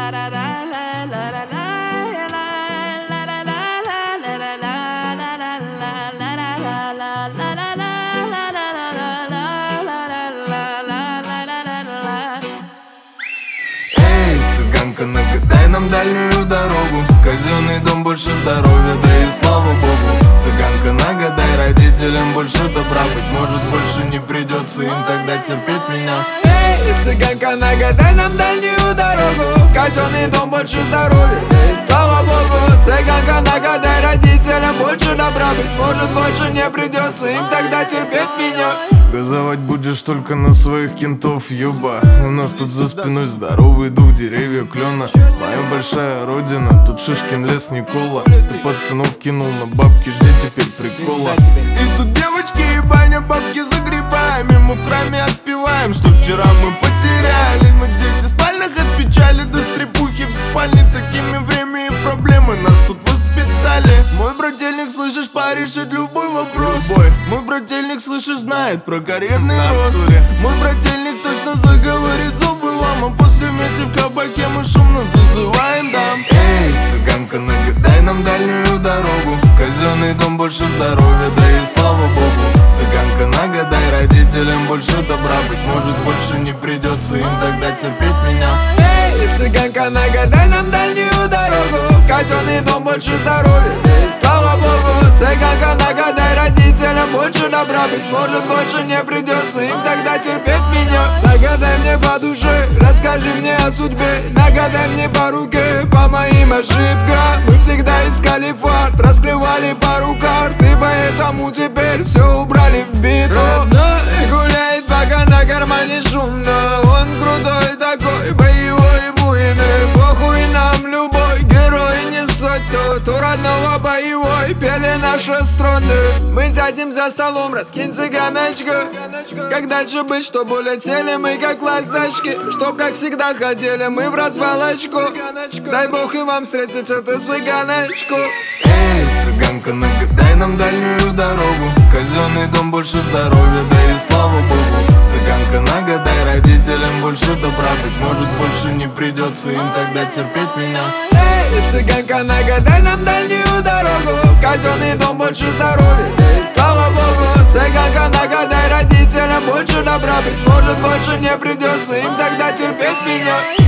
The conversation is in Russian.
Эй, цыганка, нагадай нам дальнюю дорогу. Казенный дом, больше здоровья, да и слава богу. Цыганка, нагадай родителям больше добра. Быть может, больше не придется им тогда терпеть меня. Эй, цыганка, нагадай нам дальнюю дорогу. Казенный дом, больше здоровья, да и слава богу. Цыганка, нагадай родителям больше добра. Быть может, больше не придется им тогда терпеть меня. Газовать будешь только на своих кентов, ёба. У нас тут за спиной здоровый дух, деревья клена. Моя большая родина, тут Шишкин лес, Никола. Ты пацанов кинул на бабки, жди теперь прикола. И тут девочки и баня, бабки загребаем. И мы в храме отпеваем, что вчера мы потеряли. Мы дети спальных от печали до стрепухи в спальне. Такими время и проблемы нас тут воспитали. Мой брательник, слышишь, порешит любой вопрос. Мой брательник, слышишь, знает про карьерный рост. Мой брательник точно заговорит зубы вам. А после вместе в кабаке мы шумно зазываем дам. Эй, цыганка, нагадай нам дальнюю дорогу. Казенный дом, больше здоровья, да и слава богу. Цыганка, нагадай родителям больше добра. Быть может, больше не придется им тогда терпеть меня. Эй, цыганка, нагадай нам дальнюю дорогу. Казенный дом, больше здоровья, да и слава богу. Цыганка, нагадай родителям больше добра. Быть может, больше не придется им тогда терпеть меня. Нагадай мне по душе, расскажи мне о судьбе. Нагадай мне по руке, по моим ошибкам. Мы всегда искали фарт, раскрывали пару карт. И поэтому теперь все убрали в биту. Родной гуляет, пока на кармане шумно. Он крутой такой, боевой буйный. Похуй нам любой герой несет тот. У родного боевой пели наши струны. Мы сядем за столом, раскинь цыганочка. Как дальше быть, что более цели мы как ласточки. Чтоб как всегда хотели мы в развалочку. Дай бог и вам встретиться эту цыганочку. Эй, цыганка, нагадай нам дальнюю дорогу. Казенный дом, больше здоровья, да и слава богу. Цыганка, нагадай родителям больше добра. Быть может, больше не придется им тогда терпеть меня. Эй, цыганка, нагадай нам дальнюю дорогу. Казенный дом, больше здоровья, да и слава богу. Цыганка, нагадай родителям больше добра. Быть может, больше не придется им тогда терпеть меня.